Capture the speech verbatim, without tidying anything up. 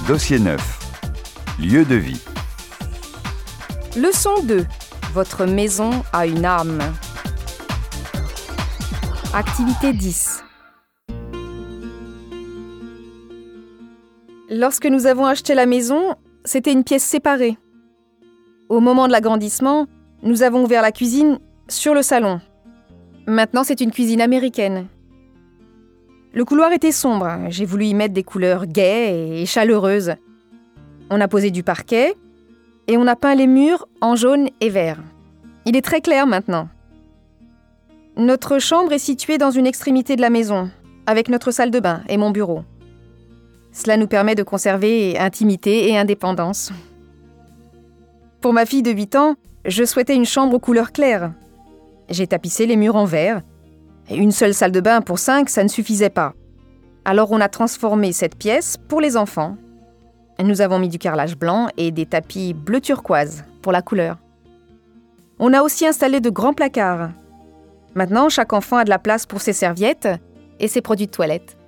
Dossier neuf. Lieu de vie. Leçon deux. Votre maison a une âme. Activité dix. Lorsque nous avons acheté la maison, c'était une pièce séparée. Au moment de l'agrandissement, nous avons ouvert la cuisine sur le salon. Maintenant, c'est une cuisine américaine. Le couloir était sombre. J'ai voulu y mettre des couleurs gaies et chaleureuses. On a posé du parquet et on a peint les murs en jaune et vert. Il est très clair maintenant. Notre chambre est située dans une extrémité de la maison, avec notre salle de bain et mon bureau. Cela nous permet de conserver intimité et indépendance. Pour ma fille de huit ans, je souhaitais une chambre aux couleurs claires. J'ai tapissé les murs en vert. Une seule salle de bain pour cinq, ça ne suffisait pas. Alors on a transformé cette pièce pour les enfants. Nous avons mis du carrelage blanc et des tapis bleu turquoise pour la couleur. On a aussi installé de grands placards. Maintenant, chaque enfant a de la place pour ses serviettes et ses produits de toilette.